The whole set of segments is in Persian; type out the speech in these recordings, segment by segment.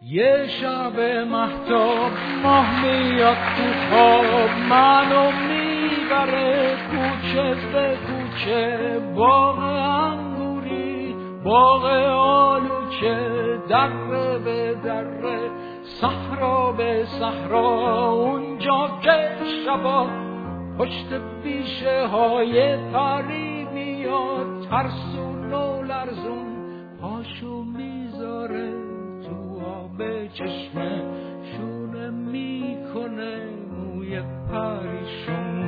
یه شب مهتاب ماه میاد تو خواب منو میبره کوچه به کوچه، باغ انگوری باغ آلوچه، دره به دره صحرا به صحرا، اونجا که شبا پشت بیشه های پری میاد ترسون و لرزون، پاشو میذاره تو آب چشمه، شونه میکنه موی پریشون.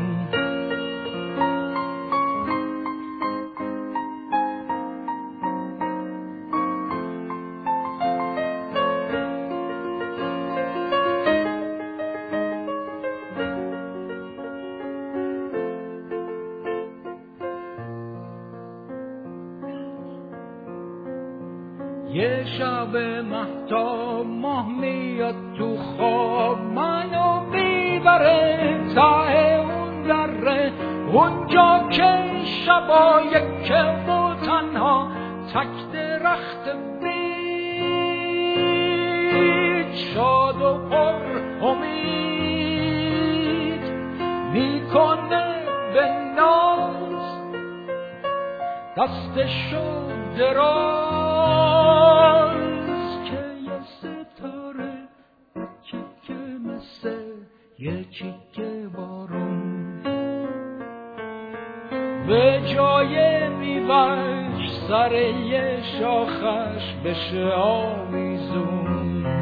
یه شب مهتاب ماه میاد تو خواب منو میبره ته اون دره، اونجا که شبا یکه و تنها تک درخت بید، شاد و پر امید میکنه به ناز، دستشو دراز که یه ستاره چکه مثل یه چیکه بارون، به جای میوهش سر یه شاخش بشه آویزون.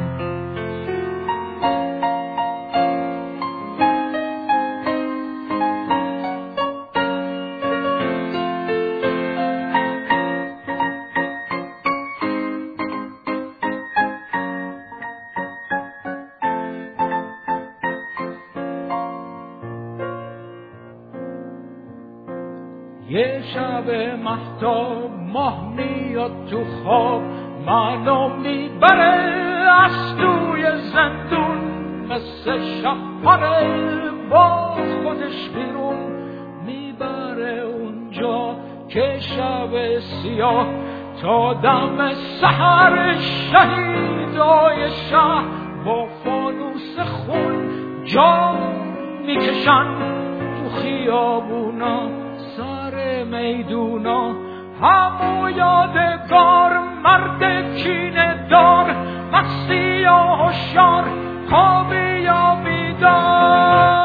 یه شب مهتاب ماه میاد تو خواب منو میبره از توی زندون، مثل شب‌پره با خودش بیرون میبره اونجا که شب سیاه تا دم سحر شهیدای شهر با فانوس خون جان میکشن تو خیابونا سر میدونا، همو یادگار مرد کینه دار، مستی یا هوشیار خوابی یا بیدار.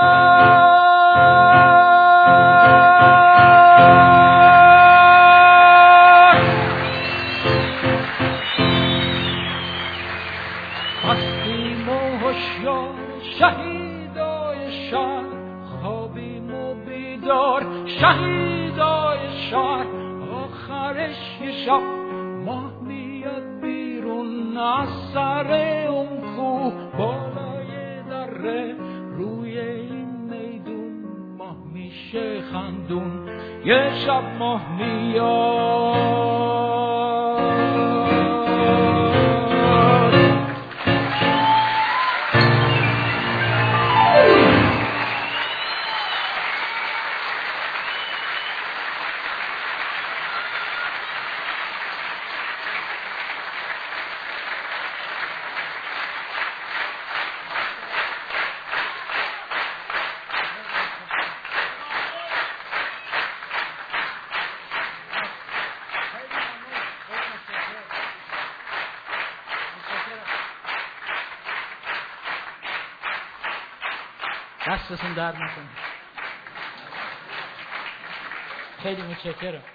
مستیم و هوشیار شهیدای شهر، خوابیم و بیدار شهیدای شهر، آخرش یه شب ماه میاد بیرون از سر اون کوه بالای دره، روی این میدون ماه میشه خندون. یه شب ماه میاد دستتون درد نکنه. خیلی متشکرم.